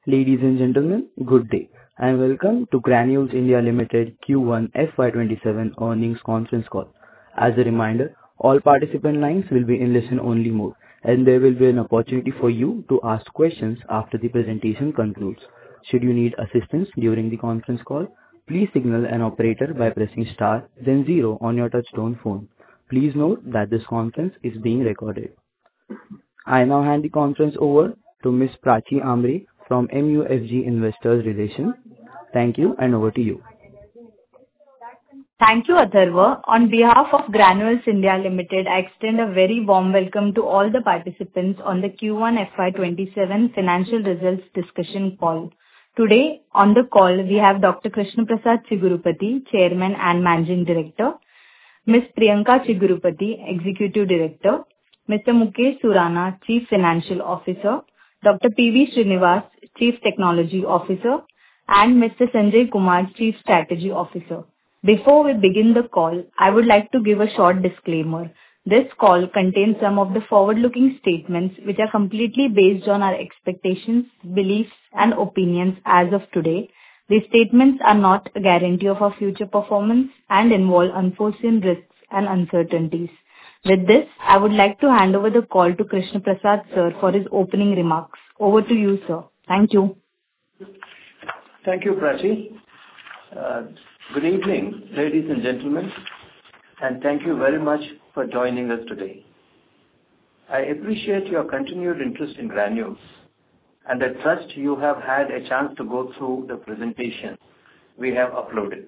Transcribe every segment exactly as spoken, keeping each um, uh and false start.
Ladies and gentlemen, good day, and welcome to Granules India Limited Q one F Y twenty-seven earnings conference call. As a reminder, all participant lines will be in listen-only mode, and there will be an opportunity for you to ask questions after the presentation concludes. Should you need assistance during the conference call, please signal an operator by pressing star, then zero on your touchtone phone. Please note that this conference is being recorded. I now hand the conference over to Miss Prachi Ambre from M U F G Investors Relations. Thank you, and over to you. Thank you, Atharva. On behalf of Granules India Limited, I extend a very warm welcome to all the participants on the Q one F Y twenty-seven financial results discussion call. Today, on the call, we have Doctor Krishna Prasad Chigurupati, Chairman and Managing Director, Miss Priyanka Chigurupati, Executive Director, Mister Mukesh Surana, Chief Financial Officer, Doctor P V Srinivas, Chief Technology Officer, and Mister Sanjay Kumar, Chief Strategy Officer. Before we begin the call, I would like to give a short disclaimer. This call contains some of the forward-looking statements which are completely based on our expectations, beliefs, and opinions as of today. These statements are not a guarantee of our future performance and involve unforeseen risks and uncertainties. With this, I would like to hand over the call to Krishna Prasad, sir, for his opening remarks. Over to you, sir. Thank you. Thank you, Prachi. Uh, good evening, ladies and gentlemen, and thank you very much for joining us today. I appreciate your continued interest in Granules, and I trust you have had a chance to go through the presentation we have uploaded.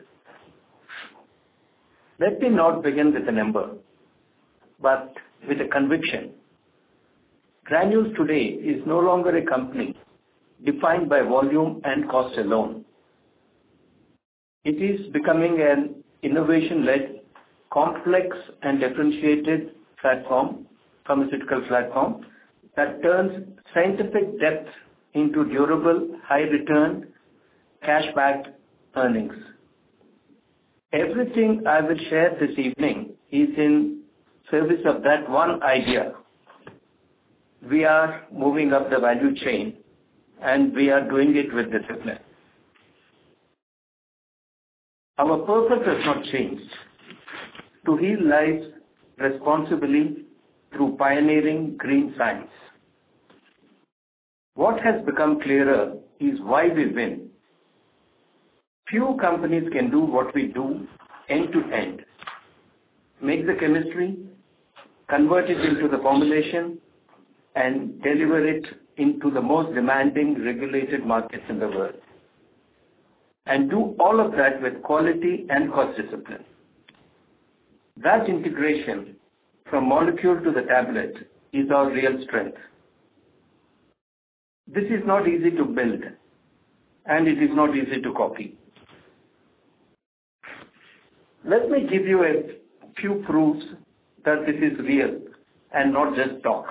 Let me not begin with a number, but with a conviction. Granules today is no longer a company defined by volume and cost alone. It is becoming an innovation-led, complex and differentiated platform, pharmaceutical platform, that turns scientific depth into durable, high-return, cash-backed earnings. Everything I will share this evening is in service of that one idea. We are moving up the value chain, and we are doing it with discipline. Our purpose has not changed: to heal lives responsibly through pioneering green science. What has become clearer is why we win. Few companies can do what we do end to end: make the chemistry, convert it into the formulation, and deliver it into the most demanding regulated markets in the world. And do all of that with quality and cost discipline. That integration from molecule to the tablet is our real strength. This is not easy to build, and it is not easy to copy. Let me give you a few proofs that this is real and not just talk.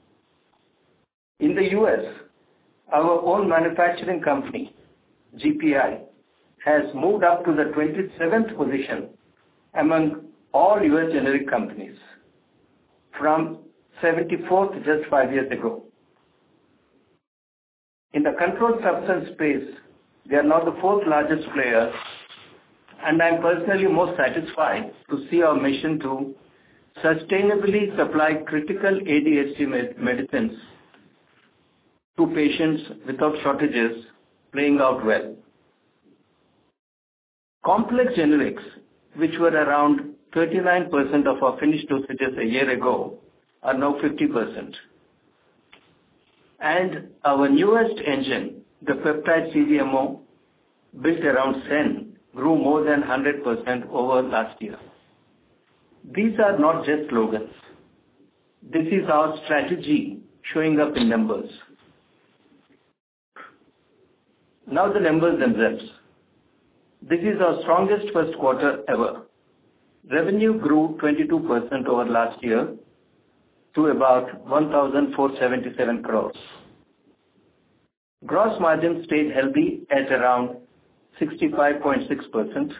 In the U S, our own manufacturing company, G P I, has moved up to the twenty-seventh position among all U S generic companies, from seventy-fourth just five years ago. In the controlled substance space, they are now the fourth largest player, and I am personally most satisfied to see our mission to sustainably supply critical A D H D medicines to patients without shortages playing out well. Complex generics, which were around thirty-nine percent of our finished dosages a year ago, are now fifty percent. And our newest engine, the peptide C D M O, built around Sen, grew more than one hundred percent over last year. These are not just slogans. This is our strategy showing up in numbers. Now the numbers themselves. This is our strongest first quarter ever. Revenue grew twenty-two percent over last year to about one thousand four hundred seventy-seven crores. Gross margin stayed healthy at around sixty-five point six percent.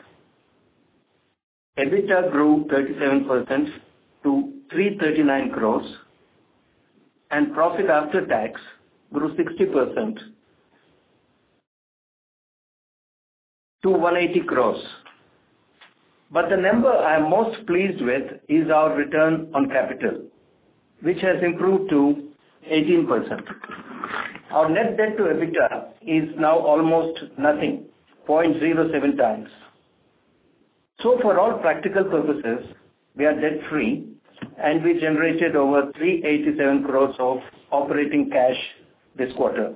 EBITDA grew thirty-seven percent to three hundred thirty-nine crores, and profit after tax grew sixty percent to one hundred eighty crores. But the number I am most pleased with is our return on capital, which has improved to eighteen percent. Our net debt to EBITDA is now almost nothing, zero point zero seven times. So for all practical purposes, we are debt-free and we generated over three hundred eighty-seven crores of operating cash this quarter.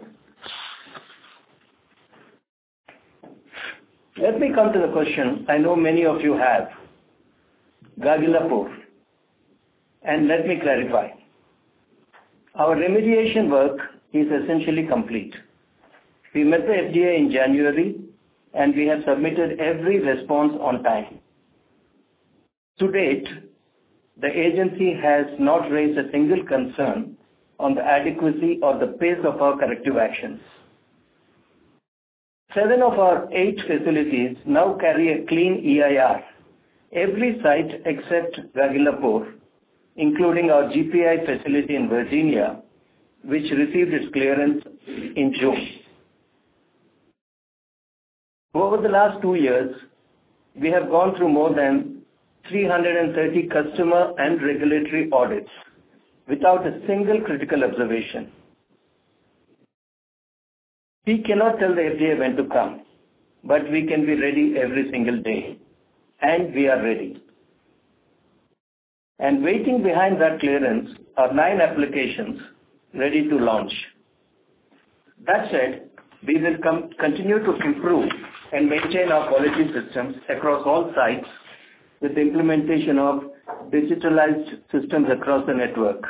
Let me come to the question I know many of you have. Gagillapur. And let me clarify. Our remediation work is essentially complete. We met the F D A in January and we have submitted every response on time. To date, the agency has not raised a single concern on the adequacy or the pace of our corrective actions. Seven of our eight facilities now carry a clean E I R. Every site except Gagillapur, including our G P I facility in Virginia, which received its clearance in June. Over the last two years, we have gone through more than three hundred thirty customer and regulatory audits without a single critical observation. We cannot tell the F D A when to come, but we can be ready every single day, and we are ready. And waiting behind that clearance are nine applications ready to launch. That said, we will com- continue to improve and maintain our quality systems across all sites with the implementation of digitalized systems across the network.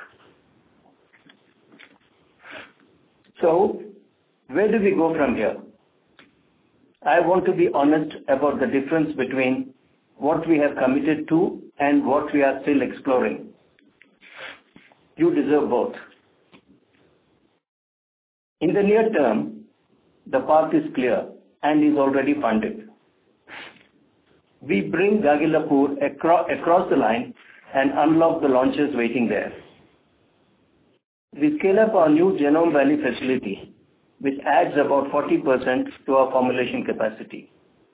So, where do we go from here? I want to be honest about the difference between what we have committed to and what we are still exploring. You deserve both. In the near term, the path is clear and is already funded. We bring Gagillapur acro- across the line and unlock the launches waiting there. We scale up our new Genome Valley facility, which adds about forty percent to our formulation capacity.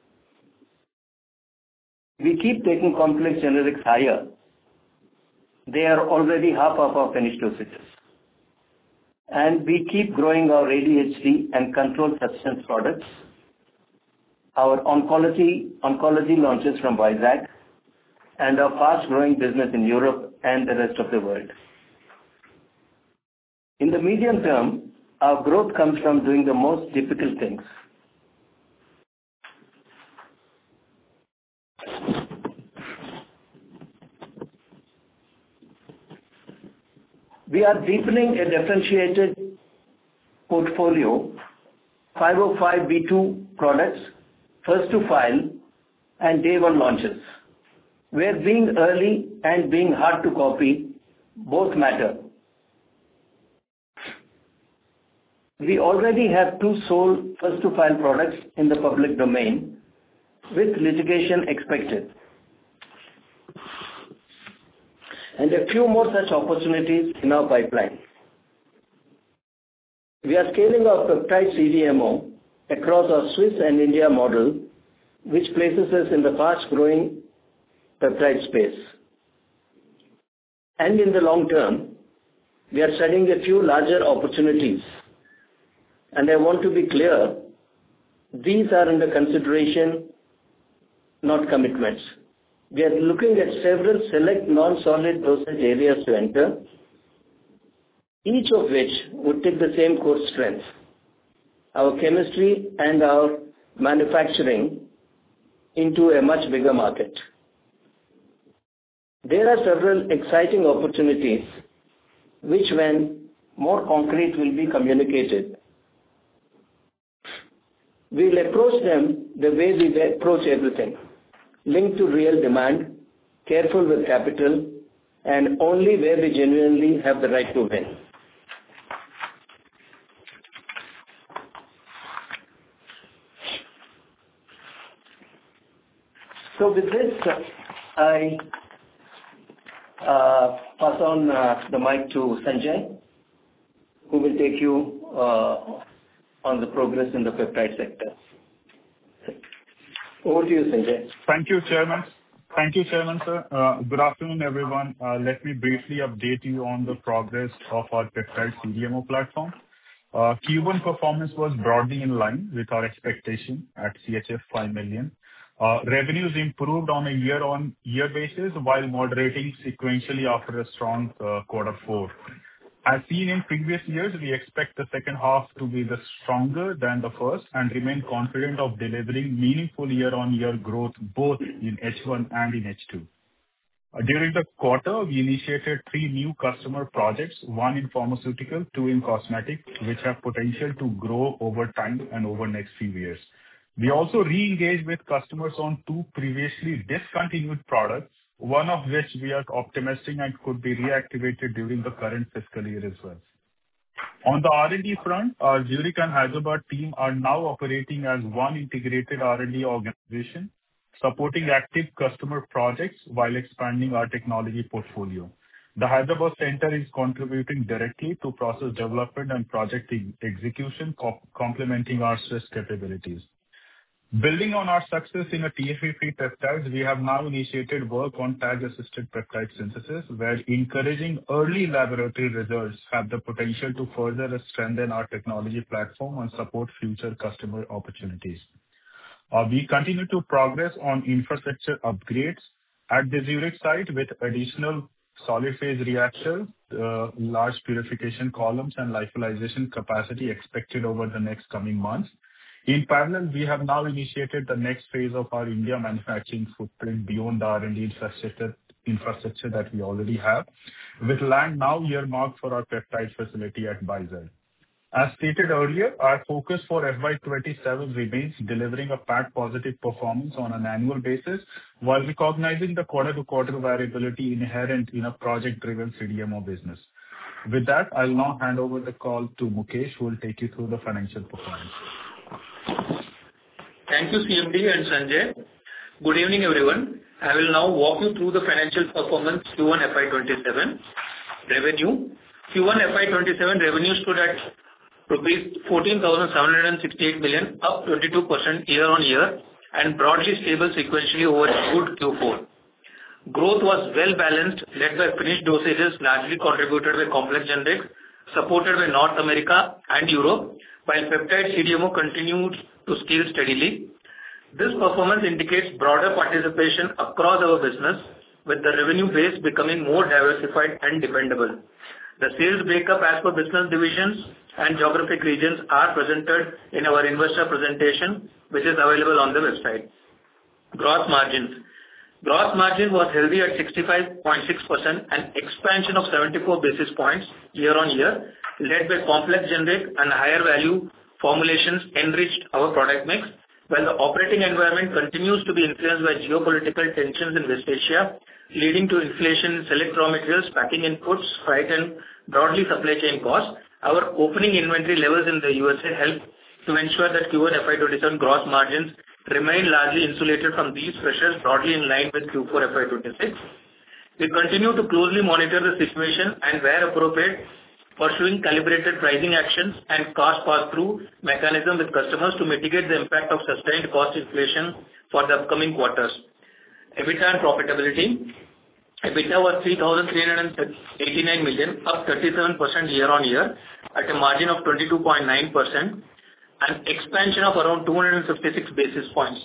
We keep taking complex generics higher. They are already half of our finished dosages. And we keep growing our A D H D and controlled substance products, our oncology, oncology launches from Vizag, and our fast-growing business in Europe and the rest of the world. In the medium term, our growth comes from doing the most difficult things. We are deepening a differentiated portfolio, five oh five B two products, first to file, and day one launches, where being early and being hard to copy both matter. We already have two sole first to file products in the public domain with litigation expected. And a few more such opportunities in our pipeline. We are scaling our peptide C D M O across our Swiss and India model, which places us in the fast-growing peptide space. And in the long term, we are studying a few larger opportunities. And I want to be clear, these are under consideration, not commitments. We are looking at several select non-solid dosage areas to enter, each of which would take the same core strengths, our chemistry and our manufacturing, into a much bigger market. There are several exciting opportunities which, when more concrete, will be communicated. We will approach them the way we approach everything, linked to real demand, careful with capital, and only where we genuinely have the right to win. So with this, uh, I uh, pass on uh, the mic to Sanjay, who will take you uh, on the progress in the peptide sector. Over to you, Sanjay. Thank you, Chairman. Thank you, Chairman, sir. Uh, Good afternoon, everyone. Uh, Let me briefly update you on the progress of our peptide C D M O platform. Uh, Q one performance was broadly in line with our expectation at C H F five million. Uh, Revenues improved on a year-on-year basis while moderating sequentially after a strong uh, quarter four. As seen in previous years, we expect the second half to be the stronger than the first and remain confident of delivering meaningful year-on-year growth both in H one and in H two. Uh, During the quarter, we initiated three new customer projects, one in pharmaceutical, two in cosmetic, which have potential to grow over time and over next few years. We also re-engaged with customers on two previously discontinued products, one of which we are optimistic and could be reactivated during the current fiscal year as well. On the R and D front, our Zurich and Hyderabad team are now operating as one integrated R and D organization, supporting active customer projects while expanding our technology portfolio. The Hyderabad center is contributing directly to process development and project e- execution, co- complementing our Swiss capabilities. Building on our success in a T F E-free peptides, we have now initiated work on tag-assisted peptide synthesis, where encouraging early laboratory results have the potential to further strengthen our technology platform and support future customer opportunities. Uh, We continue to progress on infrastructure upgrades at the Zurich site with additional solid phase reactors, uh, large purification columns, and lyophilization capacity expected over the next coming months. In parallel, we have now initiated the next phase of our India manufacturing footprint beyond the R and D infrastructure infrastructure that we already have, with land now earmarked for our peptide facility at Baisar. As stated earlier, our focus for F Y twenty-seven remains delivering a P A T positive performance on an annual basis while recognizing the quarter-to-quarter variability inherent in a project-driven C D M O business. With that, I'll now hand over the call to Mukesh, who will take you through the financial performance. Thank you, C M D and Sanjay. Good evening, everyone. I will now walk you through the financial performance Q one F Y twenty-seven. Revenue. Q one F Y twenty-seven revenue stood at rupees fourteen thousand seven hundred sixty-eight million, up twenty-two percent year-on-year and broadly stable sequentially over a good Q four. Growth was well-balanced, led by finished dosages largely contributed by complex generics, supported by North America and Europe, while peptide C D M O continued to scale steadily. This performance indicates broader participation across our business, with the revenue base becoming more diversified and dependable. The sales breakup as per business divisions and geographic regions are presented in our investor presentation, which is available on the website. Gross margins. Gross margin was healthy at sixty-five point six percent, an expansion of seventy-four basis points year-on-year, led by complex generic and higher value formulations enriched our product mix, while the operating environment continues to be influenced by geopolitical tensions in West Asia, leading to inflation in select raw materials, packing inputs, freight, and broadly supply chain costs. Our opening inventory levels in the U S A helped to ensure that Q one F Y twenty-seven gross margins remain largely insulated from these pressures, broadly in line with Q four F Y twenty-six. We continue to closely monitor the situation and, where appropriate, pursuing calibrated pricing actions and cost pass-through mechanism with customers to mitigate the impact of sustained cost inflation for the upcoming quarters. EBITDA and profitability. EBITDA was three thousand three hundred eighty-nine million, up thirty-seven percent year-on-year at a margin of twenty-two point nine percent, an expansion of around two hundred fifty-six basis points.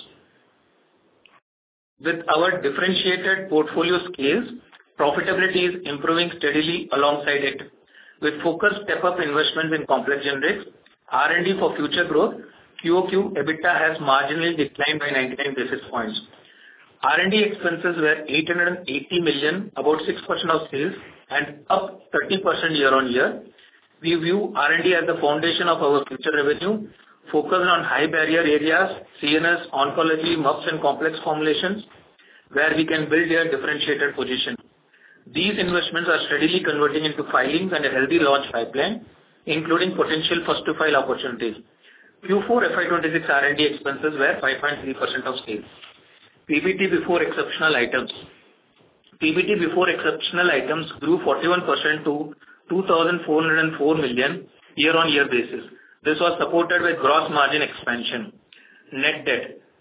With our differentiated portfolio scales, profitability is improving steadily alongside it. With focused step-up investments in complex generics, R and D for future growth, Q O Q EBITDA has marginally declined by ninety-nine basis points. R and D expenses were eight hundred eighty million, about six percent of sales, and up thirty percent year-on-year. We view R and D as the foundation of our future revenue, focused on high barrier areas, C N S, oncology, M U Ps, and complex formulations, where we can build a differentiated position. These investments are steadily converting into filings and a healthy launch pipeline, including potential first-to-file opportunities. Q four F Y twenty-six R and D expenses were five point three percent of sales. P B T before exceptional items. P B T before exceptional items grew forty-one percent to two thousand four hundred four million year-on-year basis. This was supported with gross margin expansion. Net debt.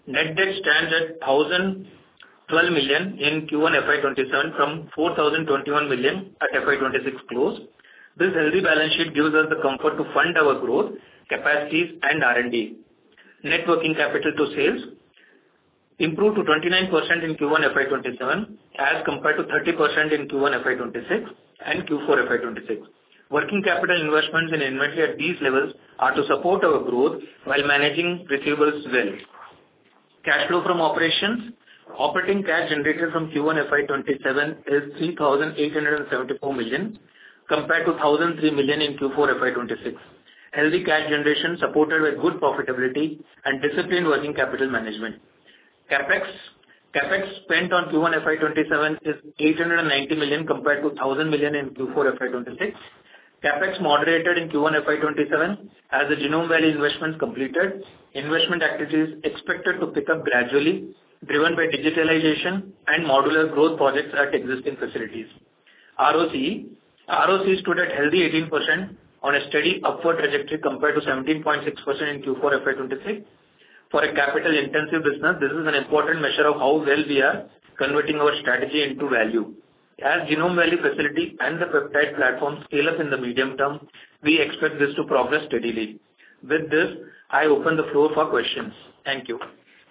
Net debt stands at one thousand twelve million in Q one F Y twenty-seven from four thousand twenty-one million at F Y twenty-six close. This healthy balance sheet gives us the comfort to fund our growth, capacities, and R and D. Net working capital to sales improved to twenty-nine percent in Q one F Y twenty-seven as compared to thirty percent in Q one F Y twenty-six and Q four F Y twenty-six. Working capital investments in inventory at these levels are to support our growth while managing receivables well. Cash flow from operations. Operating cash generated from Q one F Y twenty-seven is three thousand eight hundred seventy-four million compared to one thousand three million in Q four F Y twenty-six. Healthy cash generation supported with good profitability and disciplined working capital management. CapEx CapEx spent on Q one F Y twenty-seven is eight hundred ninety million compared to one thousand million in Q four F Y twenty-six. CapEx moderated in Q one F Y twenty-seven as the Genome Valley investments completed. Investment activities expected to pick up gradually, driven by digitalization and modular growth projects at existing facilities. R O C E. R O C E stood at healthy eighteen percent on a steady upward trajectory compared to seventeen point six percent in Q four F Y twenty-six. For a capital-intensive business, this is an important measure of how well we are converting our strategy into value. As Genome Valley facility and the peptide platform scale up in the medium term, we expect this to progress steadily. With this, I open the floor for questions. Thank you.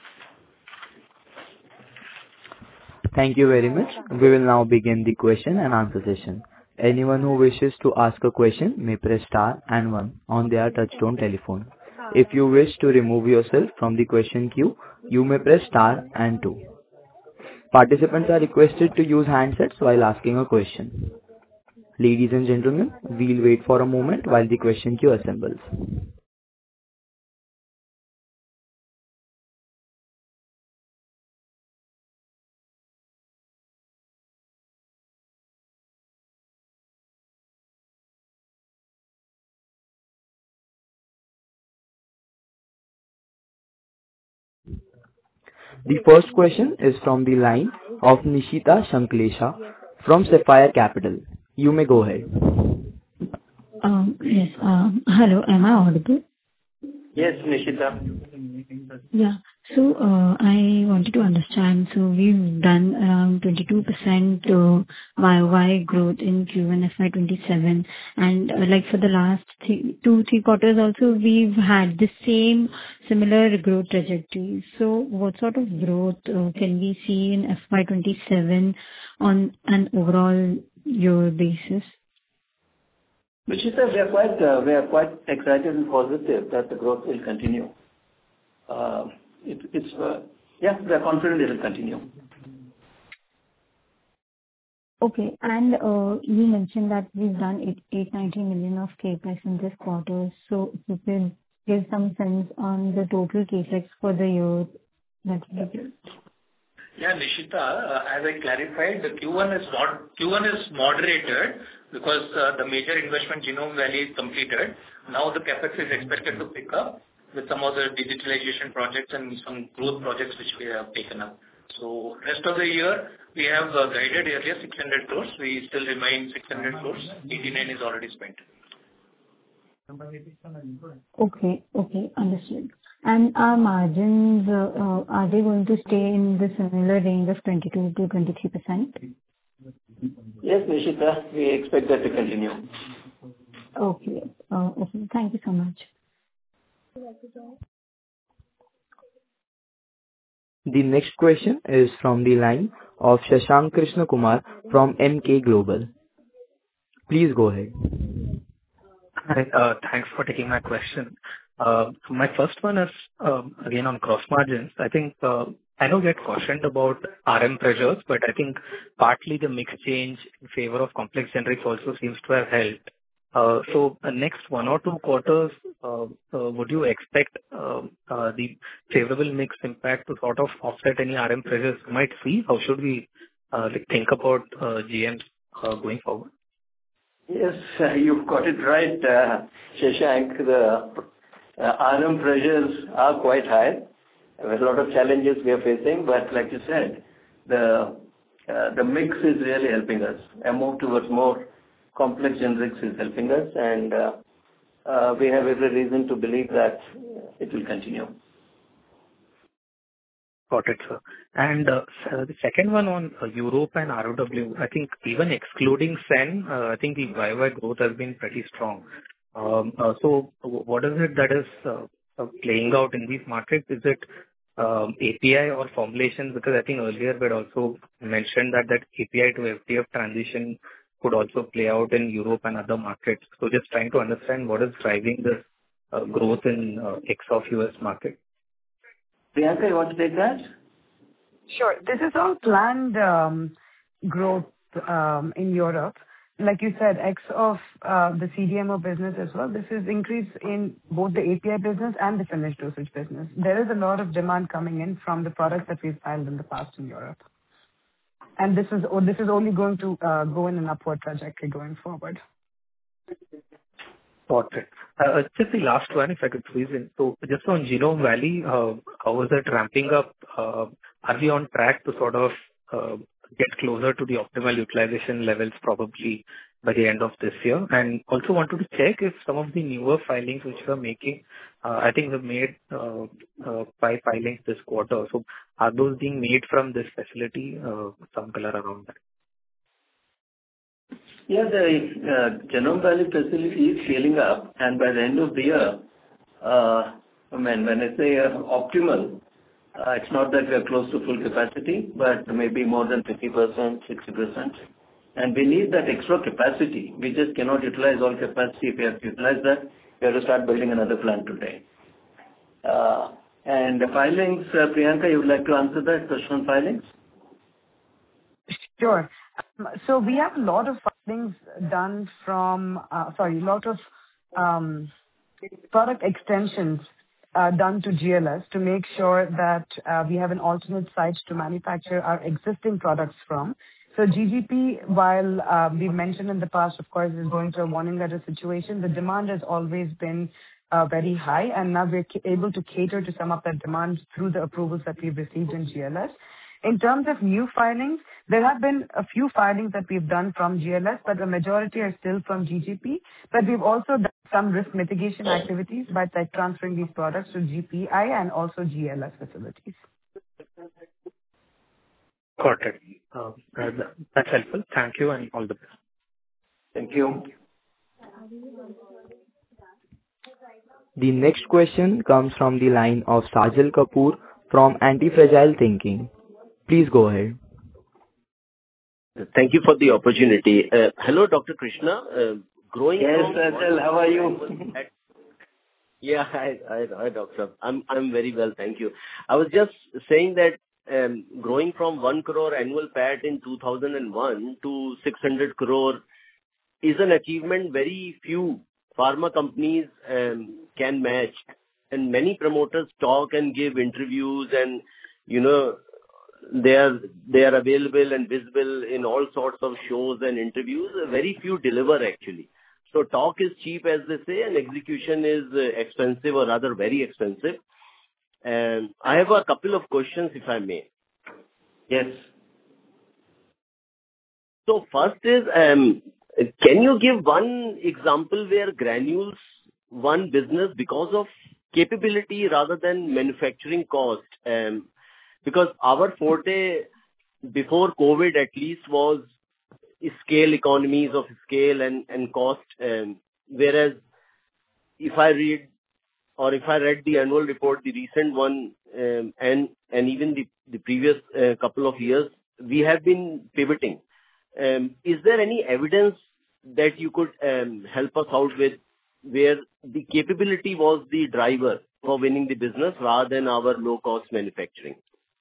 Thank you very much. We will now begin the question and answer session. Anyone who wishes to ask a question may press star and one on their touchtone telephone. If you wish to remove yourself from the question queue, you may press star and two. Participants are requested to use handsets while asking a question. Ladies and gentlemen, we'll wait for a moment while the question queue assembles. The first question is from the line of Nishita Shanklesha from Sapphire Capital. You may go ahead. Um, yes. Um, hello. Am I audible? Yes, Nishita. Yeah. So uh, I wanted to understand. So we've done around twenty-two percent uh, Y O Y growth in Q one F Y twenty-seven, and uh, like for the last three, two three quarters also we've had the same similar growth trajectory. So what sort of growth uh, can we see in F Y twenty-seven on an overall year basis? Nishita, we are quite uh, we are quite excited and positive that the growth will continue. Uh, it, it's uh, yeah, we are confident it will continue. Okay, and uh, you mentioned that we've done eight eight ninety million of capex in this quarter. So if you could give some sense on the total capex for the year, that would be good. Yeah, Nishita, uh, as I clarified, the Q one is not Q one is moderated because uh, the major investment Genome Valley is completed. Now the capex is expected to pick up with some other digitalization projects and some growth projects which we have taken up. So rest of the year, we have uh, guided earlier six hundred crores. We still remain six hundred crores. eighty-nine is already spent. Okay, okay, understood. And our margins, uh, uh, are they going to stay in the similar range of twenty-two to twenty-three percent? Yes, Nishita, we expect that to continue. Okay, uh, okay, thank you so much. The next question is from the line of Shashank Krishna Kumar from M K Global. Please go ahead. Hi, uh, thanks for taking my question. Uh, so my first one is um, again on gross margins. I think uh, I know we had cautioned about R M pressures, but I think partly the mix change in favor of complex generics also seems to have helped. Uh, so the next one or two quarters, uh, uh, would you expect uh, uh, the favorable mix impact to sort of offset any R M pressures you might see? How should we uh, like think about uh, G Ms uh, going forward? Yes, uh, you've got it right, uh, Shashank. The uh, R M pressures are quite high. There are a lot of challenges we are facing, but like you said, the uh, the mix is really helping us. A move towards more complex generics is helping us, and uh, uh, we have every reason to believe that it will continue. Got it, sir. And uh, sir, the second one on uh, Europe and R O W, I think even excluding Sen, uh, I think the Y Y growth has been pretty strong. Um, uh, So w- what is it that is uh, uh, playing out in these markets? Is it um, A P I or formulations? Because I think earlier we had also mentioned that that A P I to F D F transition could also play out in Europe and other markets. So just trying to understand what is driving this uh, growth in uh, ex-of U S market. Priyanka, you want to take that? Sure. This is all planned um, growth um, in Europe. Like you said, ex of uh, the C D M O business as well, this is increase in both the A P I business and the finished dosage business. There is a lot of demand coming in from the products that we've filed in the past in Europe. And this is oh, this is only going to uh, go in an upward trajectory going forward. Got it. Uh, Just the last one, if I could squeeze in. So just on Genome Valley, uh, how is it ramping up? Uh, Are we on track to sort of uh, get closer to the optimal utilization levels probably by the end of this year? And also wanted to check if some of the newer filings which we are making, uh, I think we've made uh, uh, five filings this quarter. So are those being made from this facility? Uh, Some color around that. Yeah, the uh, Genome Valley facility is scaling up, and by the end of the year, uh, I mean, when I say uh, optimal, uh, it's not that we are close to full capacity, but maybe more than fifty percent, sixty percent. And we need that extra capacity. We just cannot utilize all capacity. If we have to utilize that, we have to start building another plant today. Uh, and the filings, uh, Priyanka, you would like to answer that question on filings? Sure. Um, So we have a lot of filings done from, uh, sorry, a lot of um, product extensions uh, done to G L S to make sure that uh, we have an alternate site to manufacture our existing products from. So G G P, while uh, we've mentioned in the past, of course, is going through a warning letter situation, the demand has always been uh, very high, and now we're ca- able to cater to some of that demand through the approvals that we've received in G L S. In terms of new filings, there have been a few filings that we've done from G L S, but the majority are still from G G P. But we've also done some risk mitigation activities by tech transferring these products to G P I and also G L S facilities. Got it. Uh, that- That's helpful. Thank you, and all the best. Thank you. The next question comes from the line of Sajal Kapoor from Anti-Fragile Thinking. Please go ahead. Thank you for the opportunity. Uh, Hello, Doctor Krishna. Uh, Growing Yes, from Sajal, how are you? Yeah, hi, hi, hi, doctor. I'm I'm very well, thank you. I was just saying that um, growing from one crore annual P A T in two thousand one to six hundred crore is an achievement very few pharma companies um, can match. And many promoters talk and give interviews, and you know they are they are available and visible in all sorts of shows and interviews. Very few deliver actually. So talk is cheap, as they say, and execution is uh, expensive, or rather very expensive. And I have a couple of questions, if I may. Yes. So first is, um, can you give one example where Granules won business because of capability rather than manufacturing cost? Um, because our forte before COVID at least was scale, economies of scale and, and cost. Um, whereas if I read or if I read the annual report, the recent one, um, and, and even the, the previous uh, couple of years, we have been pivoting. Um, is there any evidence that you could um, help us out with where the capability was the driver for winning the business rather than our low-cost manufacturing?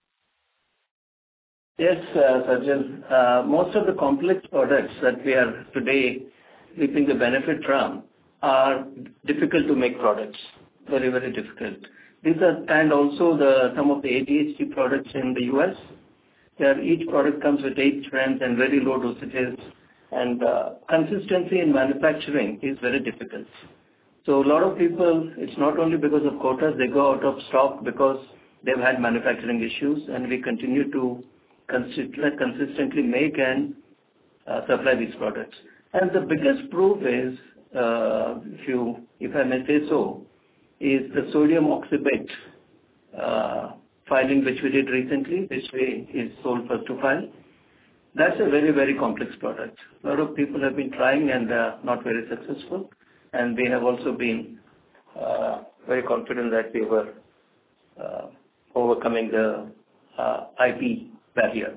Yes, uh, Sajal. Uh, most of the complex products that we are today reaping the benefit from are difficult to make products. Very, very difficult. These are, and also the some of the A D H D products in the U S, where each product comes with eight strands and very low dosages, and uh, consistency in manufacturing is very difficult. So a lot of people, it's not only because of quotas, they go out of stock because they've had manufacturing issues, and we continue to consistently make and uh, supply these products. And the biggest proof is, uh, if you, if I may say so, is the sodium oxybate uh, filing which we did recently, which we is sole first to file. That's a very, very complex product. A lot of people have been trying and they are not very successful. And we have also been uh, very confident that we were uh, overcoming the uh, I P barrier.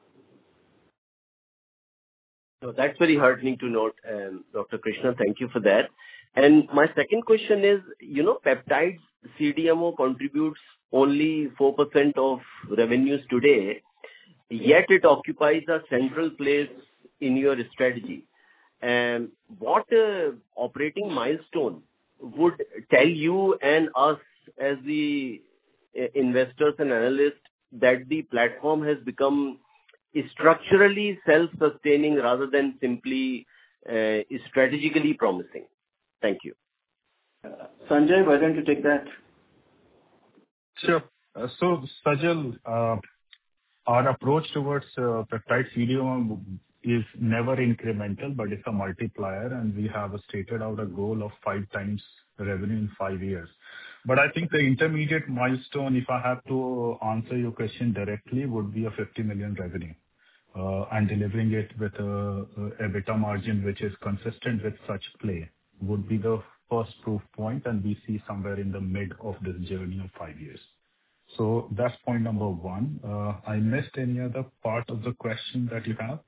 So that's very heartening to note, um, Doctor Krishna. Thank you for that. And my second question is, you know, peptides C D M O contributes only four percent of revenues today, yet it occupies a central place in your strategy. And what uh, operating milestone would tell you and us as the uh, investors and analysts that the platform has become structurally self-sustaining rather than simply uh, strategically promising? Thank you. Uh, Sanjay, why don't you take that? Sure. Uh, So, Sajal, uh, our approach towards uh, peptide C D M O is never incremental, but it's a multiplier, and we have stated out a goal of five times revenue in five years. But I think the intermediate milestone, if I have to answer your question directly, would be a fifty million revenue, uh, and delivering it with a a EBITDA margin which is consistent with such play would be the first proof point, and we see somewhere in the mid of this journey of five years. So that's point number one. Uh, I missed any other part of the question that you have?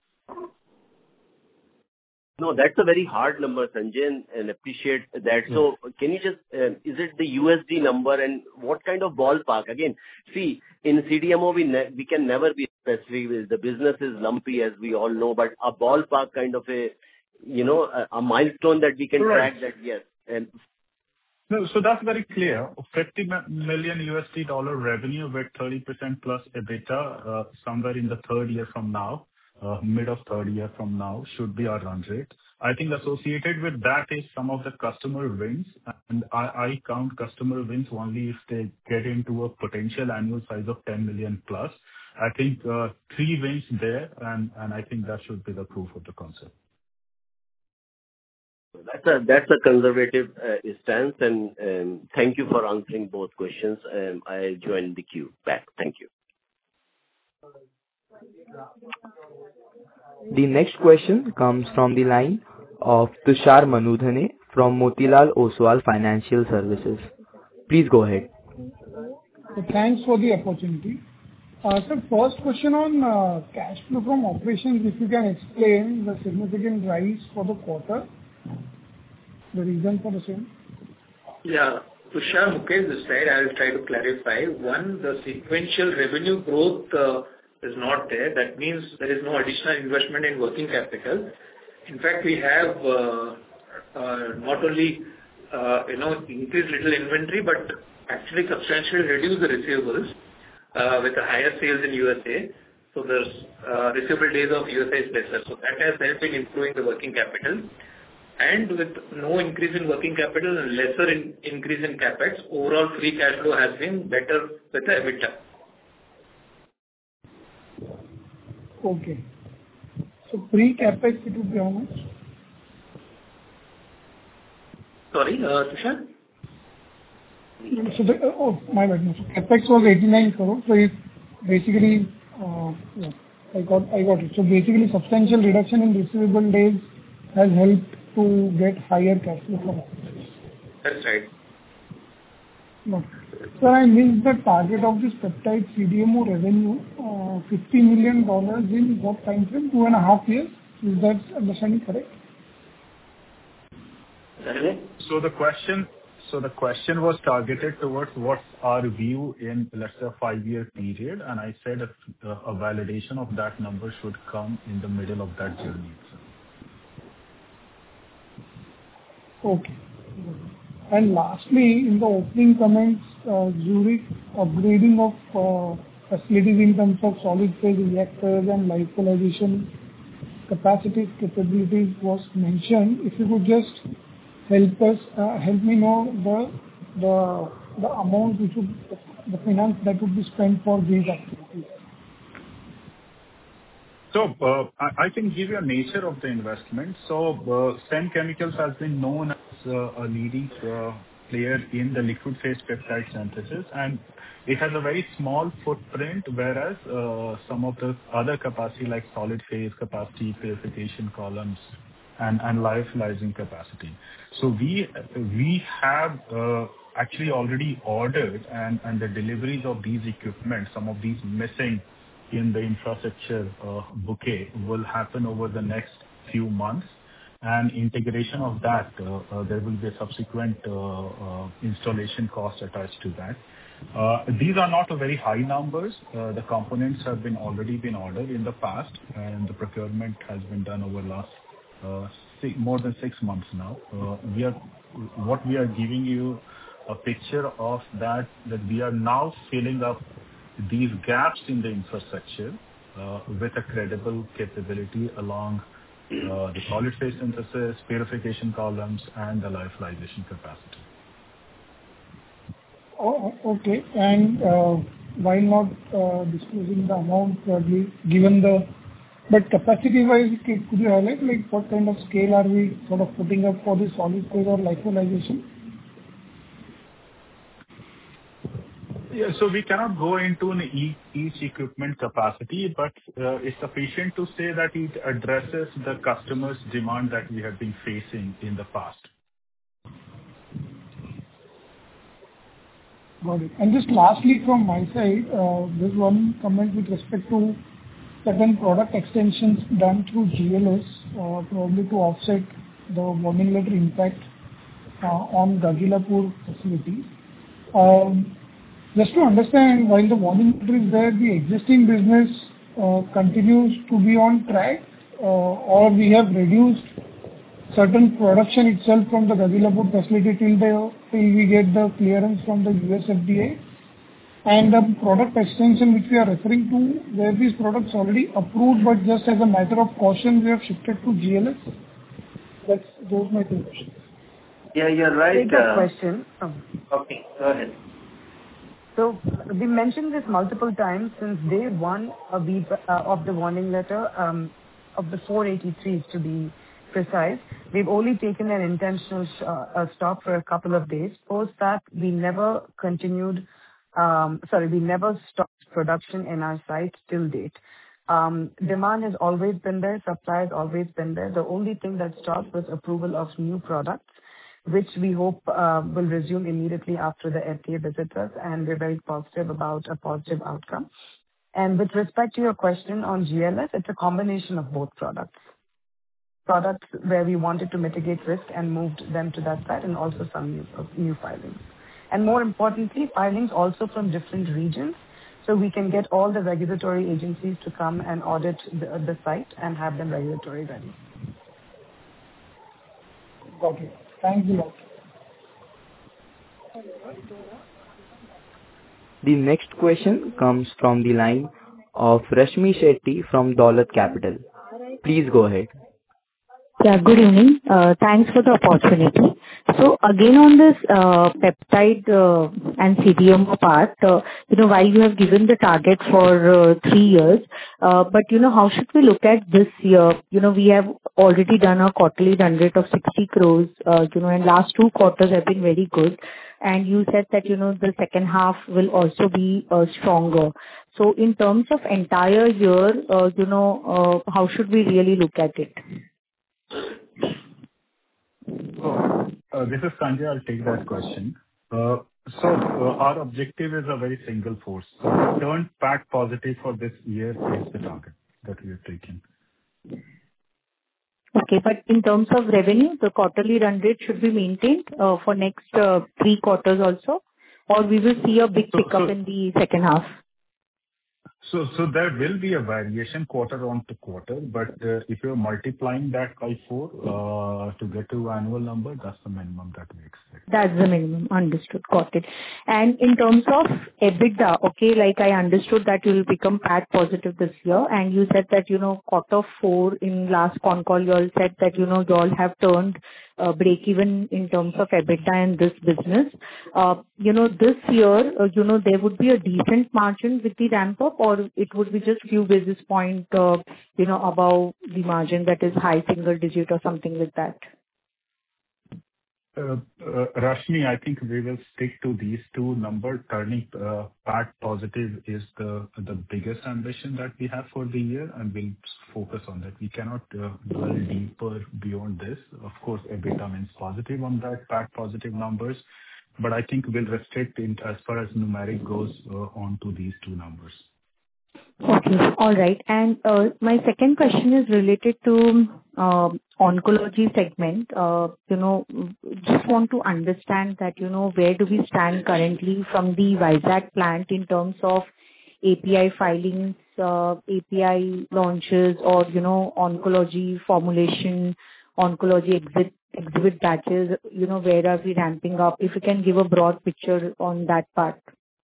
No, that's a very hard number, Sanjay, and, and appreciate that. Yes. So can you just, uh, is it the U S D number and what kind of ballpark? Again, see, in C D M O, we ne- we can never be specific. The business is lumpy, as we all know, but a ballpark kind of a, you know, a, a milestone that we can Right. track that, yes. And No, so that's very clear. fifty million U S D dollar revenue with thirty percent plus EBITDA, uh, somewhere in the third year from now, uh, mid of third year from now should be our run rate. I think associated with that is some of the customer wins, and I I count customer wins only if they get into a potential annual size of ten million plus. I think uh, three wins there, and and I think that should be the proof of the concept. That's a that's a conservative uh, stance, and um, thank you for answering both questions. Um, I join the queue back. Thank you. The next question comes from the line of Tushar Manudhane from Motilal Oswal Financial Services. Please go ahead. So thanks for the opportunity. Uh, So first question on uh, cash flow from operations, if you can explain the significant rise for the quarter, the reason for the same. Yeah. Tushar, Mukesh this side, I will try to clarify. One, the sequential revenue growth uh, is not there. That means there is no additional investment in working capital. In fact, we have uh, uh, not only uh, you know increased little inventory, but actually substantially reduced the receivables uh, with the higher sales in U S A. So the uh, receivable days of U S A is lesser. So that has helped in improving the working capital. And with no increase in working capital and lesser in, increase in capex, overall free cash flow has been better with the EBITDA. Okay. So pre-capex, it would be how much? Sorry, uh, Tushar? So the, oh, my bad. No. So capex was eighty-nine crore. So it basically, uh, yeah, I got, I got it. So basically, substantial reduction in receivable days has helped to get higher cash flow from operations. That's right. No. Sir, I missed the target of this peptide C D M O revenue, uh, fifty million dollars in what time frame? Two and a half years. Is that understanding correct? Sanjay? So the question so the question was targeted towards what's our view in, let's say, a five-year period, and I said a a validation of that number should come in the middle of that journey itself. Okay. And lastly, in the opening comments, uh, Zurich upgrading of uh, facilities in terms of solid phase reactors and lyophilization capacities, capabilities was mentioned. If you could just help us, uh, help me know the the the amount which would, the finance that would be spent for these activities. So uh, I I can give you a nature of the investment. So uh, Senn Chemicals has been known as uh, a leading uh, player in the liquid phase peptide synthesis, and it has a very small footprint, whereas uh, some of the other capacity like solid phase capacity, purification columns, and, and lyophilizing capacity. So we we have uh, actually already ordered, and, and the deliveries of these equipment, some of these missing in the infrastructure uh, bouquet, will happen over the next few months. And integration of that, uh, uh, there will be a subsequent uh, uh, installation cost attached to that. Uh, These are not a very high numbers. Uh, The components have been already been ordered in the past, and the procurement has been done over last uh, six, more than six months now. Uh, We are What we are giving you a picture of that that we are now filling up these gaps in the infrastructure uh, with a credible capability along uh, the solid phase synthesis, purification columns, and the lyophilization capacity. Oh, okay. And uh, while not uh, disclosing the amount probably, given the... But capacity-wise, could could you highlight, like, what kind of scale are we sort of putting up for the solid phase or lyophilization? Yeah, so we cannot go into an e- each equipment capacity, but uh, it's sufficient to say that it addresses the customer's demand that we have been facing in the past. Got it. And just lastly, from my side, uh, there's one comment with respect to certain product extensions done through G L S, uh, probably to offset the warning letter impact uh, on Gagillapur facility. Um, Just to understand, while the warning letter is there, the existing business uh, continues to be on track, uh, or we have reduced certain production itself from the Gagillapur facility till the till we get the clearance from the U S F D A? And the product extension which we are referring to, where these products already approved, but just as a matter of caution, we have shifted to G L S? That's, those are my two questions. Yeah, you're right. Take that uh, question. Oh. Okay, go ahead. So we mentioned this multiple times since day one of the, uh, of the warning letter, um, of the four eighty-threes to be precise. We've only taken an intentional sh- uh, stop for a couple of days. Post that, we never continued, um, sorry, we never stopped production in our site till date. Um, demand has always been there, supply has always been there. The only thing that stopped was approval of new products, which we hope uh, will resume immediately after the F D A visits us, and we're very positive about a positive outcome. And with respect to your question on G L S, it's a combination of both products. Products where we wanted to mitigate risk and moved them to that side, and also some new, uh, new filings. And more importantly, filings also from different regions, so we can get all the regulatory agencies to come and audit the, the site and have them regulatory ready. Got it. Thanks a lot. The next question comes from the line of Rashmi Shetty from Dolat Capital. Please go ahead. Yeah, good evening. Uh, Thanks for the opportunity. So again, on this uh, peptide uh, and C D M O part, uh, you know, while you have given the target for uh, three years, uh, but, you know, how should we look at this year? You know, we have already done a quarterly run rate of sixty crores, uh, you know, and last two quarters have been very good. And you said that, you know, the second half will also be uh, stronger. So in terms of entire year, uh, you know, uh, how should we really look at it? Uh, This is Sanjay. I'll take that question. Uh, So uh, Our objective is a very single force. So Turn back positive for this year is the target that we have taken. Okay. But in terms of revenue, the quarterly run rate should be maintained uh, for next uh, three quarters also, or we will see a big So, pickup so, in the second half? so, so there will be a variation quarter on to quarter, but uh, if you're multiplying that by four uh, to get to annual number, that's the minimum that we expect. That's the minimum. Understood. Got it. And in terms of EBITDA, okay, like I understood that you will become P A T positive this year, and you said that, you know, quarter four in last con call, you all said that, you know, you all have turned uh, break even in terms of EBITDA in this business. Uh, You know, this year, uh, you know, there would be a decent margin with the ramp up, or it would be just few basis point, uh, you know, above the margin that is high single digit or something like that? Uh, uh, Rashmi, I think we will stick to these two numbers. Turning uh, P A T positive is the the biggest ambition that we have for the year, and we'll focus on that. We cannot uh, dwell deeper beyond this. Of course, EBITDA means positive on that P A T positive numbers, but I think we'll restrict it as far as numeric goes uh, onto these two numbers. Okay. All right. And uh, my second question is related to uh, oncology segment. Uh, You know, just want to understand that, you know, where do we stand currently from the Vizag plant in terms of A P I filings, uh, A P I launches or, you know, oncology formulation, oncology exhibit exhibit batches, you know, where are we ramping up? If you can give a broad picture on that part.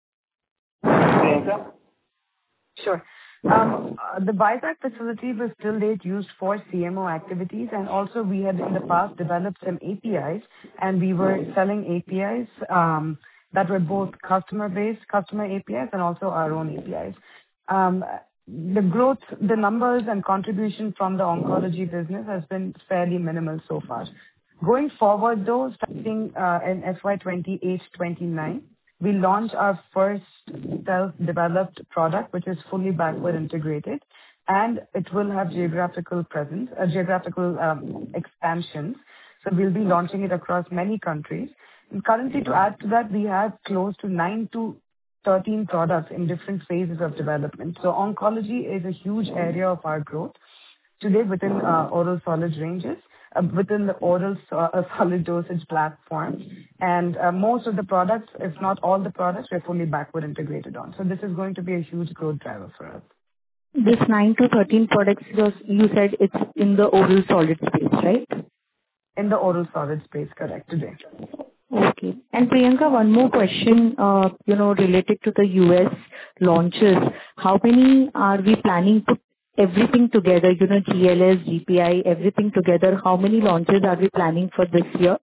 Priyanka? Sure. Um, uh, The Vizag facility was till date used for C M O activities, and also we had in the past developed some A P Is, and we were selling A P Is um, that were both customer-based, customer A P Is, and also our own A P Is. Um, The growth, the numbers and contribution from the oncology business has been fairly minimal so far. Going forward, though, starting uh, in F Y twenty-eight twenty-nine, we launch our first self-developed product, which is fully backward integrated, and it will have geographical presence, uh, geographical um, expansions. So we'll be launching it across many countries. And currently, to add to that, we have close to nine to thirteen products in different phases of development. So oncology is a huge area of our growth today within uh, oral solid ranges, uh, within the oral so- uh, solid dosage platform. And uh, most of the products, if not all the products, we're fully backward integrated on. So this is going to be a huge growth driver for us. This nine to thirteen products, you you said it's in the oral solid space, right? In the oral solid space, correct, today. Okay. And Priyanka, one more question, uh, you know, related to the U S launches. How many are we planning to everything together, you know, G L S, G P I, everything together? How many launches are we planning for this year?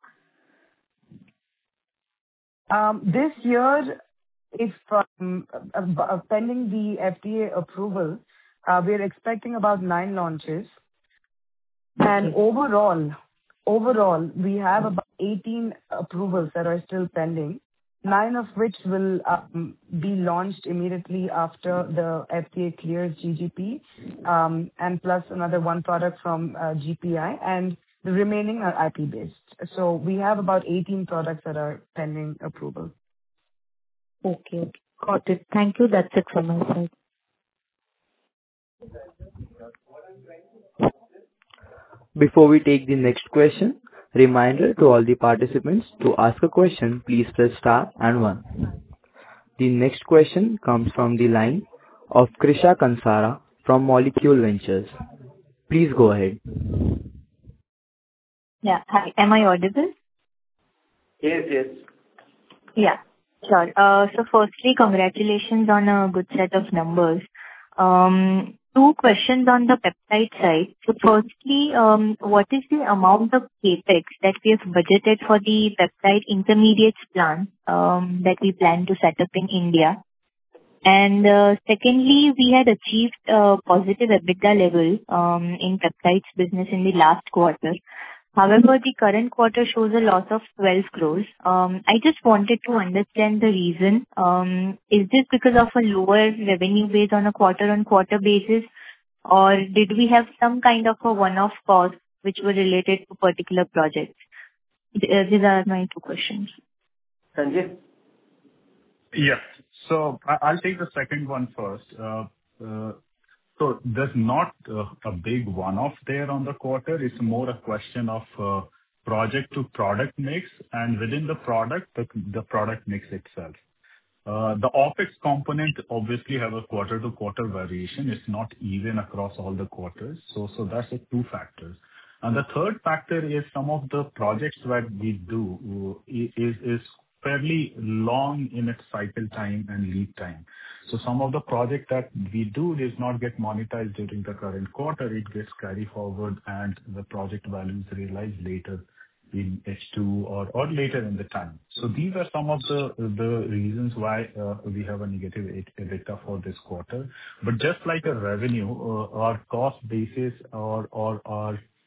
Um, This year, if um, uh, uh, pending the F D A approval, uh, we're expecting about nine launches. And overall, overall, we have about eighteen approvals that are still pending, nine of which will um, be launched immediately after the F D A clears G G P, um, and plus another one product from uh, G P I, and the remaining are I P-based. So we have about eighteen products that are pending approval. Okay. Okay. Got it. Thank you. That's it from my side. Before we take the next question, reminder to all the participants to ask a question, please press star and one. The next question comes from the line of Krisha Kansara from Molecule Ventures. Please go ahead. Yeah. Hi. Am I audible? Yes, yes. Yeah. Sure. Uh, So firstly, congratulations on a good set of numbers. Um, Two questions on the peptide side. So firstly, um, what is the amount of CapEx that we have budgeted for the peptide intermediates plant um, that we plan to set up in India? And uh, secondly, we had achieved a positive EBITDA level um, in peptides business in the last quarter. However, the current quarter shows a loss of twelve crores. Um, I just wanted to understand the reason. Um, Is this because of a lower revenue base on a quarter-on-quarter basis, or did we have some kind of a one-off cost which were related to particular projects? Th- uh, These are my two questions. Sanjay? Yes. So I- I'll take the second one first. Uh, uh, So there's not uh, a big one-off there on the quarter. It's more a question of uh, project to product mix, and within the product, the the product mix itself. Uh, The OpEx component obviously have a quarter-to-quarter variation. It's not even across all the quarters. So so that's the two factors. And the third factor is some of the projects that we do uh, i- is is fairly long in its cycle time and lead time. So some of the project that we do does not get monetized during the current quarter. It gets carried forward, and the project value is realized later in H two or or later in the time. So these are some of the the reasons why uh, we have a negative EBITDA for this quarter. But just like a revenue, uh, our cost basis or or our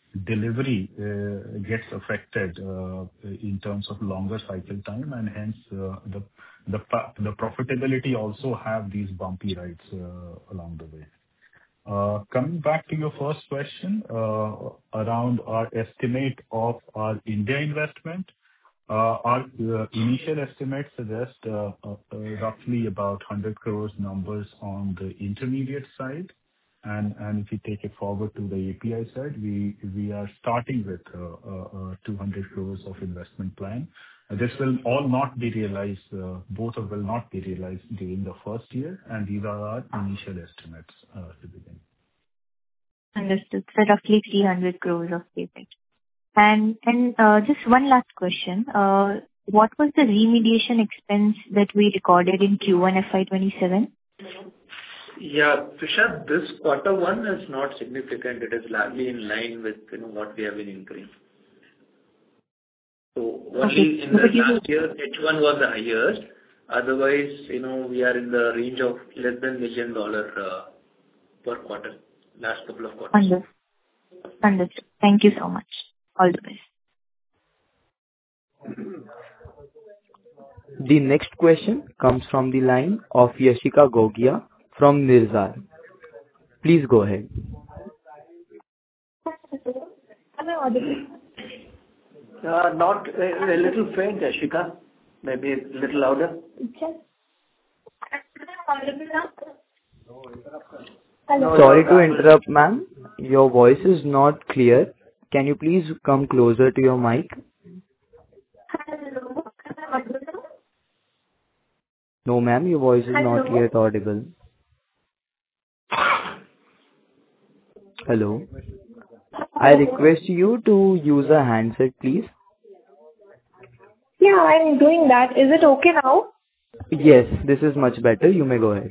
delivery uh, gets affected uh, in terms of longer cycle time, and hence uh, the the pa- the profitability also have these bumpy rides uh, along the way. Uh, Coming back to your first question uh, around our estimate of our India investment. Uh, Our uh, initial estimates suggest uh, uh, uh, roughly about one hundred crores numbers on the intermediate side. and and If you take it forward to the A P I side, we we are starting with uh, uh, uh, two hundred crores of investment plan. Uh, This will all not be realized, uh, both of will not be realized during the first year, and these are our initial estimates uh, to begin. Understood. So roughly three hundred crores of CapEx. And and uh, just one last question. Uh, What was the remediation expense that we recorded in Q one F Y twenty-seven? Yeah, Tushar, this quarter one is not significant. It is largely in line with, you know, what we have been incurring. So only Okay. in the But you last year, H one was the highest. Otherwise, you know, we are in the range of less than million dollar uh, per quarter, last couple of quarters. Understood. Understood. Thank you so much. All the best. The next question comes from the line of Yashika Gogia from Nirzar. Please go ahead. Am I audible? Uh, Not a a little faint, Ashika. Maybe a little louder. Just. Am I audible now? Hello. Sorry to interrupt, ma'am. Your voice is not clear. Can you please come closer to your mic? Hello. Am I audible now? No, ma'am, your voice is not Hello. yet audible. Hello. I request you to use a handset, please. Yeah, I'm doing that. Is it okay now? Yes, this is much better. You may go ahead.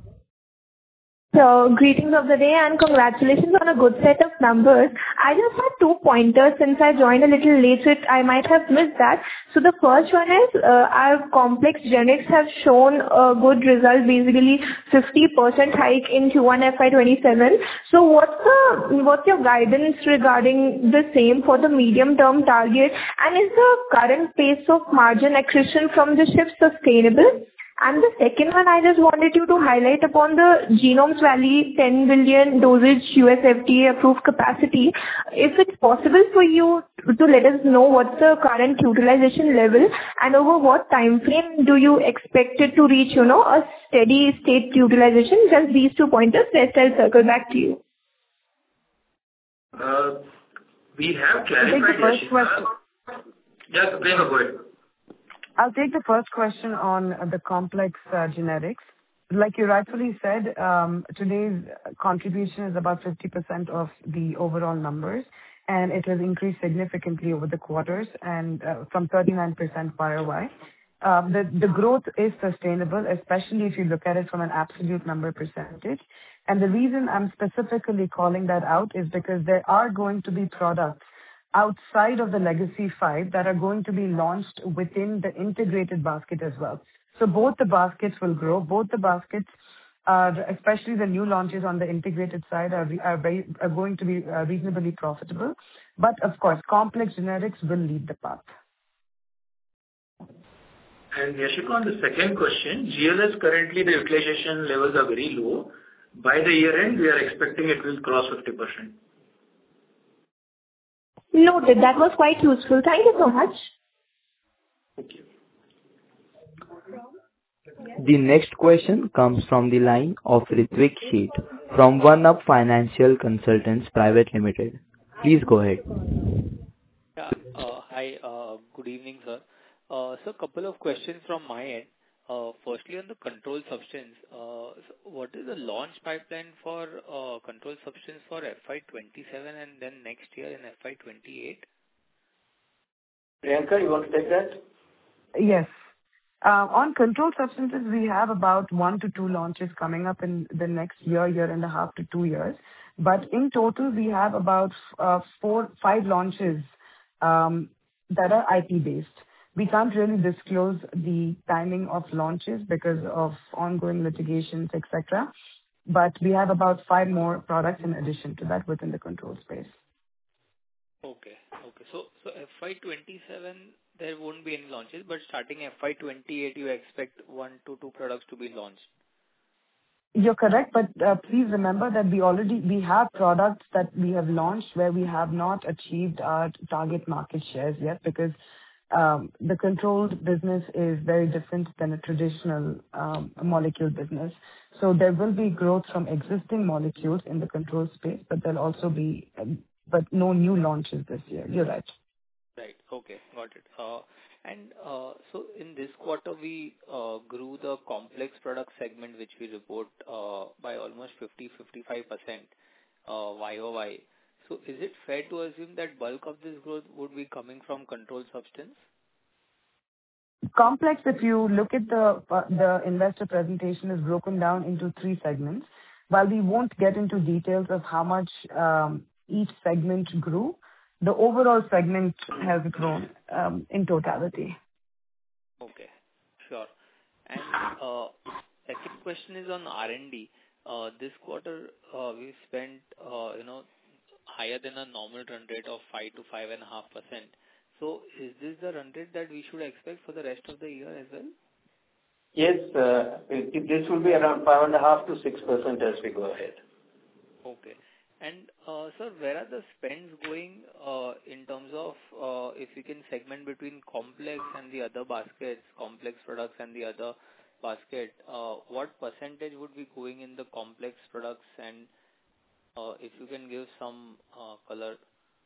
So, greetings of the day and congratulations on a good set of numbers. I just had two pointers since I joined a little late, so it, I might have missed that. So the first one is uh, our complex generics have shown a good result, basically fifty percent hike in Q one F Y twenty-seven. So what's the what's your guidance regarding the same for the medium term target, and is the current pace of margin accretion from the shift sustainable? And the second one, I just wanted you to highlight upon the Genomes Valley ten billion dosage U S F D A approved capacity. If it's possible for you to let us know what's the current utilization level and over what time frame do you expect it to reach, you know, a steady state utilization? Just these two pointers. Rest I'll circle back to you. Uh, We have I'll take the clarified, first Yashika. question. Yeah, Prema, go ahead. I'll take the first question on uh, the complex uh, generics. Like you rightfully said, um, today's contribution is about fifty percent of the overall numbers, and it has increased significantly over the quarters and uh, from thirty-nine percent Y O Y. Um, The the growth is sustainable, especially if you look at it from an absolute number percentage. And the reason I'm specifically calling that out is because there are going to be products outside of the legacy five that are going to be launched within the integrated basket as well. So both the baskets will grow. Both the baskets, uh, especially the new launches on the integrated side, are re- are very- are going to be uh, reasonably profitable. But of course, complex generics will lead the path. And Yashika, on the second question, G L S currently the utilization levels are very low. By the year end, we are expecting it will cross fifty percent. Noted. That was quite useful. Thank you so much. Thank you. The next question comes from the line of Ritwik Sheth from One Up Financial Consultants Private Limited. Please go ahead. Yeah. uh, Hi. uh, Good evening, sir. Uh, So couple of questions from my end. Uh, Firstly, on the controlled substance, uh, so what is the launch pipeline for uh, controlled substance for F Y twenty-seven and then next year in F Y twenty-eight? Priyanka, you want to take that? Yes. Uh, On controlled substances, we have about one to two launches coming up in the next year, year and a half to two years. But in total, we have about uh, four, five launches um, that are I P-based. We can't really disclose the timing of launches because of ongoing litigations, et cetera. But we have about five more products in addition to that within the control space. Okay. Okay. So so F Y twenty-seven, there won't be any launches, but starting F Y twenty-eight, you expect one to two products to be launched. You're correct, but uh, please remember that we already we have products that we have launched where we have not achieved our target market shares yet because um, the controlled business is very different than a traditional um, molecule business. So there will be growth from existing molecules in the control space, but there'll also be, um, but no new launches this year. You're right. Right. Okay. Got it. Uh, And uh, so in this quarter, we uh, grew the complex product segment, which we report uh, by almost fifty to fifty-five percent uh, Y O Y. So is it fair to assume that bulk of this growth would be coming from controlled substance? Complex, if you look at the uh, the investor presentation, is broken down into three segments. While we won't get into details of how much um, each segment grew, the overall segment has grown um, in totality. Okay, sure. And uh, second question is on R and D. Uh, This quarter, uh, we spent, uh, you know, higher than a normal run rate of five to five point five percent. So is this the run rate that we should expect for the rest of the year as well? Yes, uh, it- it- this will be around five point five to six percent as we go ahead. Okay. And, uh, sir, where are the spends going, uh, in terms of, uh, if you can segment between complex and the other baskets, complex products and the other basket, uh, what percentage would be going in the complex products? And, uh, if you can give some, uh, color.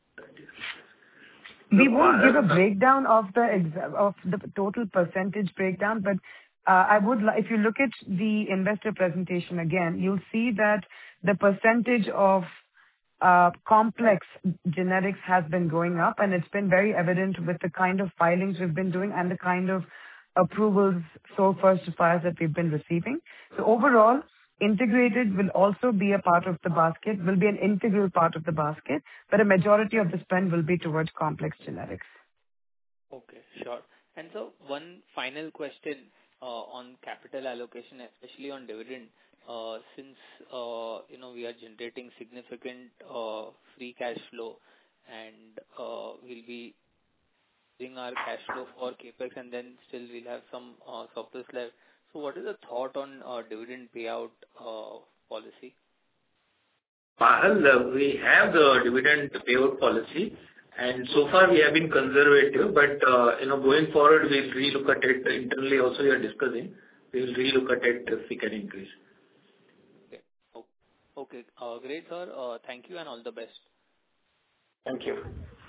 We won't give a breakdown of the exa- of the total percentage breakdown, but uh, I would li- if you look at the investor presentation again, you'll see that the percentage of uh, complex generics has been going up, and it's been very evident with the kind of filings we've been doing and the kind of approvals, sole first to files that we've been receiving. So overall, integrated will also be a part of the basket, will be an integral part of the basket, but a majority of the spend will be towards complex generics. Okay, sure. And so one final question uh, on capital allocation, especially on dividend. Uh, Since uh, you know we are generating significant uh, free cash flow and uh, we'll be using our cash flow for CapEx, and then still we'll have some uh, surplus left. So what is the thought on uh, dividend payout uh, policy? Pahal, uh, we have the dividend payout policy, and so far we have been conservative, but uh, you know, going forward, we'll relook at it. Internally also we are discussing. We will relook at it if we can increase. Okay. Oh, okay. Uh, Great, sir. Uh, Thank you and all the best. Thank you.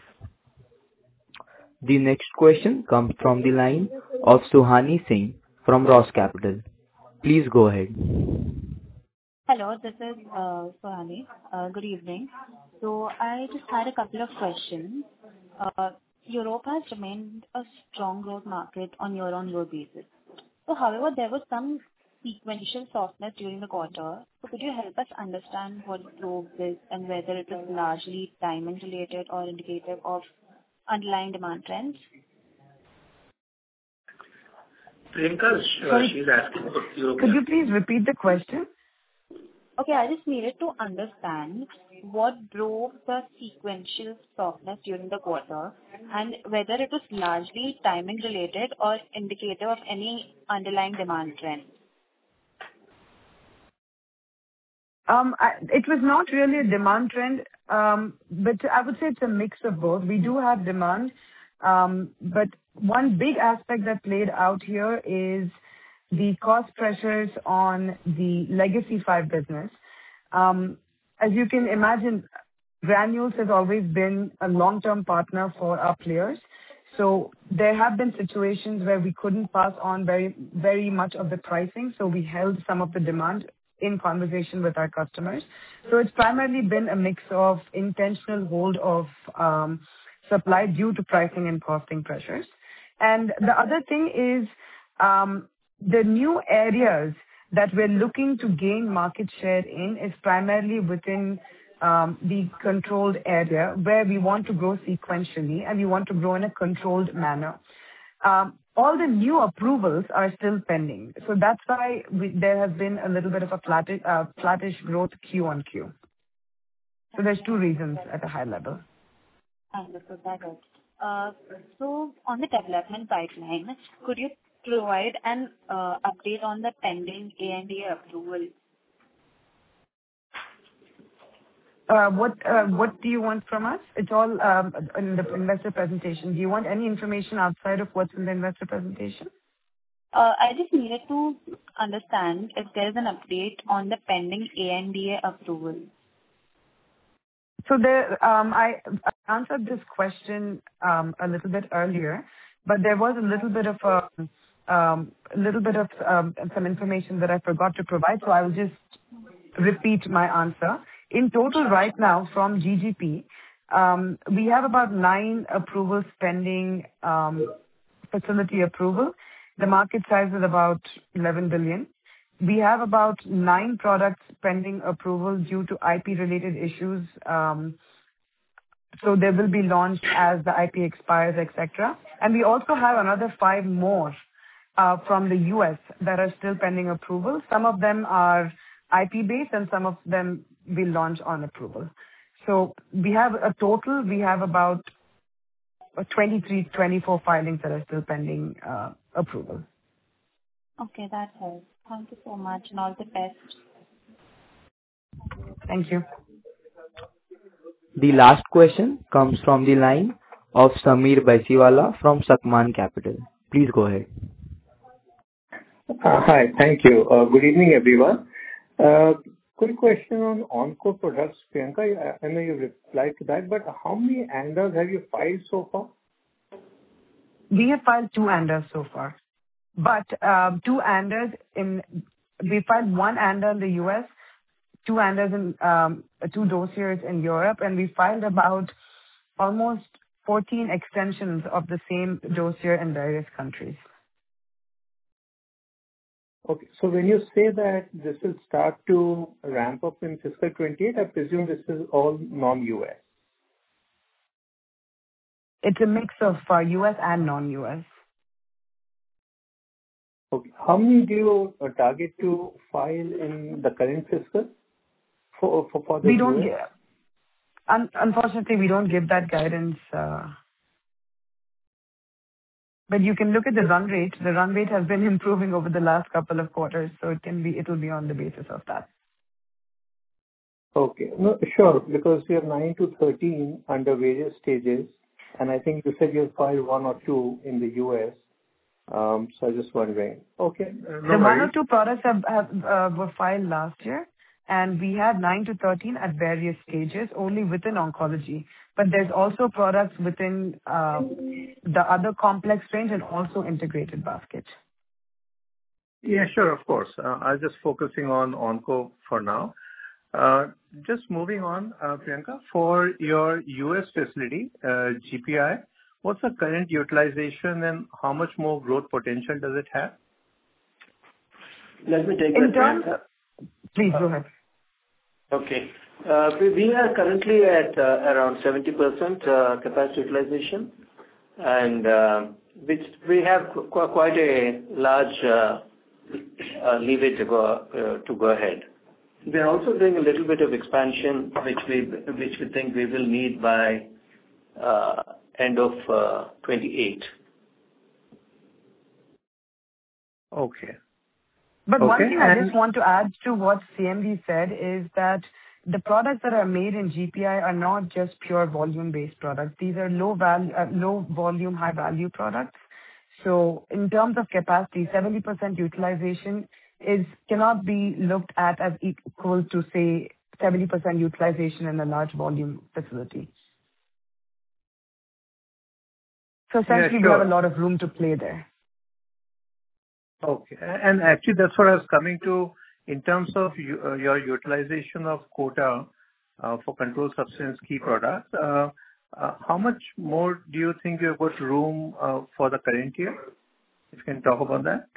The next question comes from the line of Suhani Singh from Ross Capital. Please go ahead. Hello, this is uh, Suhani. Uh, good evening. So I just had a couple of questions. Uh, Europe has remained a strong growth market on year-on-year basis. So, however, there was some sequential softness during the quarter. So could you help us understand what drove this and whether it is largely timing related or indicative of underlying demand trends? Priyanka, uh, Sorry. she's asking about Europe. Could you please repeat the question? Okay, I just needed to understand what drove the sequential softness during the quarter and whether it was largely timing related or indicative of any underlying demand trend. Um, I, it was not really a demand trend, um, but I would say it's a mix of both. We do have demand, um, but one big aspect that played out here is the cost pressures on the legacy five business. Um, as you can imagine, Granules has always been a long-term partner for our players. So there have been situations where we couldn't pass on very, very much of the pricing, so we held some of the demand in conversation with our customers. So it's primarily been a mix of intentional hold of um, supply due to pricing and costing pressures. And the other thing is um, the new areas that we're looking to gain market share in is primarily within um, the controlled area where we want to grow sequentially and we want to grow in a controlled manner. Um, all the new approvals are still pending. So that's why we, there has been a little bit of a flattish, uh, flattish growth Q on Q. So there's two reasons at a high level. Understood. That helps. Uh, So on the development pipeline, could you provide an uh, update on the pending A and E approval? Uh, What uh, What do you want from us? It's all um, in the investor presentation. Do you want any information outside of what's in the investor presentation? Uh, I just needed to understand if there is an update on the pending A and E approval. So there, um, I I answered this question um, a little bit earlier, but there was a little bit of a um, a little bit of um, some information that I forgot to provide, so I will just repeat my answer. In total, right now, from G G P, um, we have about nine approvals pending um, facility approval. The market size is about eleven billion. We have about nine products pending approval due to I P-related issues. Um, so they will be launched as the I P expires, et cetera. And we also have another five more uh, from the U S that are still pending approval. Some of them are I P-based and some of them will launch on approval. So we have a total, we have about twenty-three, twenty-four filings that are still pending uh, approval. Okay, that helps. Thank you so much, and all the best. Thank you. The last question comes from the line of Sameer Baisiwala from Sakman Capital. Please go ahead. Uh, Hi. Thank you. Uh, Good evening, everyone. Uh, Quick question on Onco products. Priyanka, I I know you replied to that, but how many A N D As have you filed so far? We have filed two A N D As so far, but um, two A N D As in, we filed one A N D A in the U S, two A N D As in, um, two dossiers in Europe, and we filed about almost fourteen extensions of the same dossier in various countries. Okay. So when you say that this will start to ramp up in fiscal twenty-eight, I presume this is all non-U S. It's a mix of uh, U S and non-U S. Okay. How many do you uh, target to file in the current fiscal for for for the We don't U S? give, un- unfortunately, we don't give that guidance. Uh, but you can look at the run rate. The run rate has been improving over the last couple of quarters, so it can be, it will be on the basis of that. Okay. No, sure, because you have nine to thirteen under various stages, and I think you said you filed one or two in the U S. Um, So I was just wondering. Okay, uh, no The one or worries. two products have, have uh, were filed last year, and we had nine to thirteen at various stages, only within oncology. But there's also products within uh, the other complex range and also integrated basket. Yeah, sure, of course. Uh, I was just focusing on Onco for now. Uh, Just moving on, uh, Priyanka, for your U S facility, uh, G P I, what's the current utilization and how much more growth potential does it have? Let me take In that, terms Priyanka. of, please go ahead. Okay. Uh, We we are currently at uh, around seventy percent uh, capacity utilization, and uh, which we have qu- quite a large uh, uh, leeway to go uh, to go ahead. We are also doing a little bit of expansion, which we which we think we will need by uh, end of uh, twenty-eight. Okay. But one Okay, thing I and- just want to add to what C M D said is that the products that are made in G P I are not just pure volume-based products. These are low value, uh, low volume, high value products. So in terms of capacity, seventy percent utilization is cannot be looked at as equal to, say, seventy percent utilization in a large volume facility. So essentially, we have a sure. lot of room to play there. Okay. And actually, that's what I was coming to in terms of you- uh, your utilization of quota uh, for controlled substance key products. Uh, uh, How much more do you think you have got room uh, for the current year? If you can talk about that.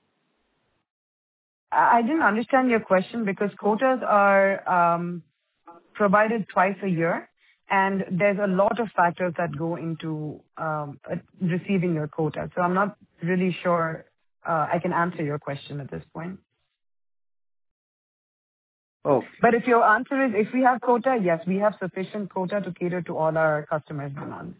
I I didn't understand your question because quotas are um, provided twice a year, and there's a lot of factors that go into um, uh, receiving your quota. So I'm not really sure uh, I can answer your question at this point. Okay. But if your answer is if we have quota, yes, we have sufficient quota to cater to all our customers' demands.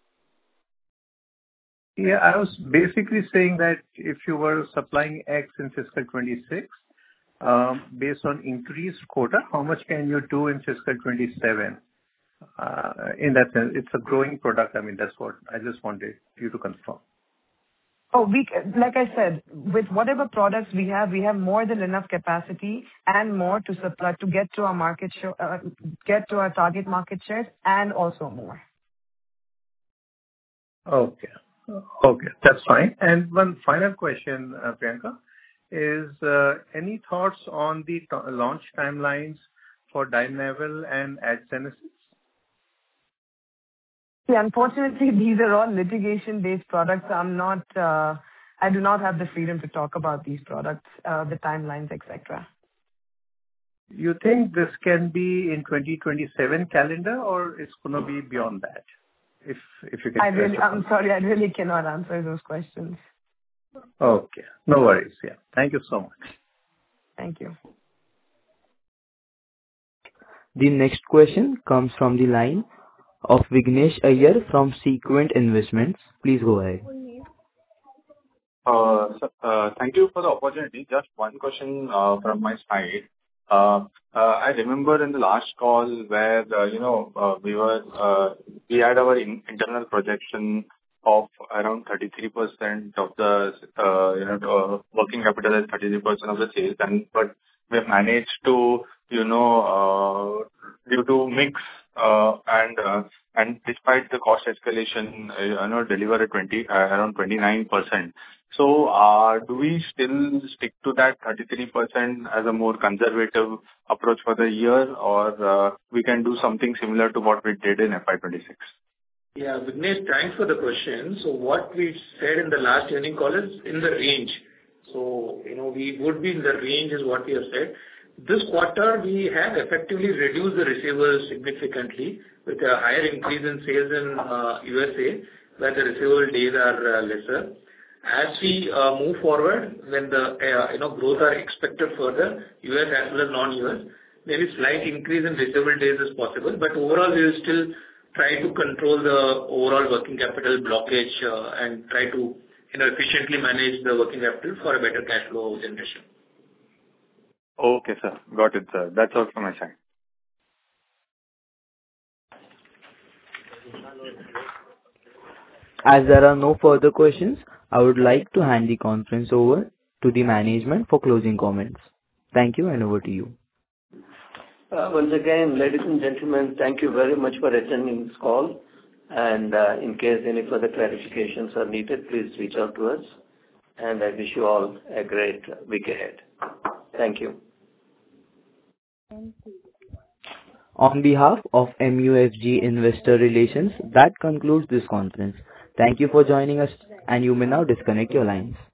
Yeah, I was basically saying that if you were supplying X in fiscal twenty-six, um, based on increased quota, how much can you do in fiscal twenty-seven? Uh, in that sense, it's a growing product. I mean, that's what I just wanted you to confirm. Oh, we like I said, with whatever products we have, we have more than enough capacity and more to supply to get to our market share, uh, get to our target market shares, and also more. Okay. Okay, that's fine. And one final question, uh, Priyanka, is uh, any thoughts on the t- launch timelines for Dymable and Adzenesis? See, unfortunately, these are all litigation-based products. So I'm not, uh, I do not have the freedom to talk about these products, uh, the timelines, et cetera. You think this can be in twenty twenty-seven calendar, or it's going to be beyond that? If if you can. I really, I'm sorry, I really cannot answer those questions. Okay, no worries. Yeah, thank you so much. Thank you. The next question comes from the line of Vignesh Iyer from Sequent Investments. Please go ahead. Uh, so, uh, Thank you for the opportunity. Just one question uh, from my side. Uh, uh, I remember in the last call where, uh, you know, uh, we were, uh, we had our in- internal projection of around thirty-three percent of the, uh, you know, uh, working capital as thirty-three percent of the sales, and but we have managed to, you know, uh, due to mix, uh, and uh, and despite the cost escalation, uh, you know, deliver a twenty, uh, around twenty-nine percent. So, uh, do we still stick to that thirty-three percent as a more conservative approach for the year, or uh, we can do something similar to what we did in F Y twenty-six? Yeah, Vignesh, thanks for the question. So what we said in the last earnings call is in the range. So, you know, we would be in the range is what we have said. This quarter, we have effectively reduced the receivables significantly with a higher increase in sales in uh, U S A, where the receivable days are uh, lesser. As we uh, move forward, when the, uh, you know, growth are expected further, U S as well as non-U S, maybe slight increase in receivable days is possible, but overall, we will still try to control the overall working capital blockage, uh, and try to, you know, efficiently manage the working capital for a better cash flow generation. Okay, sir. Got it, sir. That's all from my side. As there are no further questions, I would like to hand the conference over to the management for closing comments. Thank you, and over to you. Uh, Once again, ladies and gentlemen, thank you very much for attending this call. And uh, in case any further clarifications are needed, please reach out to us. And I wish you all a great week ahead. Thank you. On behalf of M U F G Investor Relations, that concludes this conference. Thank you for joining us, and you may now disconnect your lines.